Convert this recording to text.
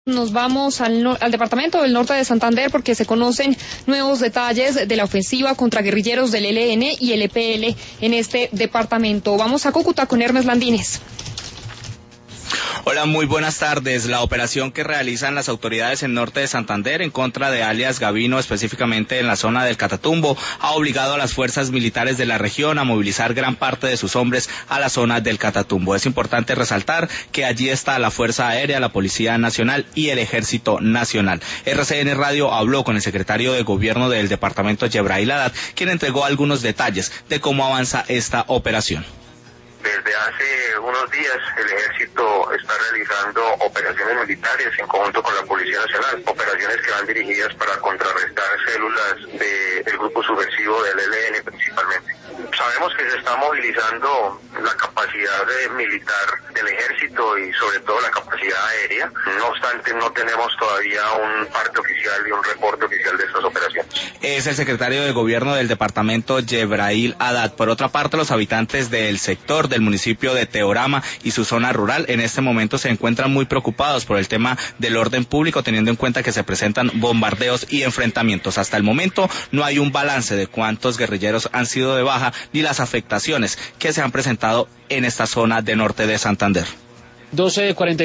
Nos vamos al departamento del norte de Santander porque se conocen nuevos detalles de la ofensiva contra guerrilleros del ELN y el EPL en este departamento. Vamos a Cúcuta con Hermes Landines. Hola, muy buenas tardes. La operación que realizan las autoridades en norte de Santander en contra de alias Gavino, específicamente en la zona del Catatumbo, ha obligado a las fuerzas militares de la región a movilizar gran parte de sus hombres a la zona del Catatumbo. Es importante resaltar que allí está la Fuerza Aérea, la Policía Nacional y el Ejército Nacional. RCN Radio habló con el secretario de Gobierno del departamento, Yebrail Haddad, quien entregó algunos detalles de cómo avanza esta operación. Desde hace unos días el ejército está realizando operaciones militares en conjunto con la Policía Nacional, operaciones que van dirigidas para contrarrestar células del grupo subversivo del ELN principalmente. Sabemos que se está movilizando la capacidad militar del ejército y sobre todo la capacidad aérea. No obstante, no tenemos todavía un parte oficial y un reporte oficial de estas operaciones. Es el secretario de Gobierno del departamento, Yebrail Haddad. Por otra parte, los habitantes del sector del municipio de Teorama y su zona rural en este momento se encuentran muy preocupados por el tema del orden público, teniendo en cuenta que se presentan bombardeos y enfrentamientos. Hasta el momento no hay un balance de cuántos guerrilleros han sido de baja ni las afectaciones que se han presentado en esta zona de norte de Santander. 12:40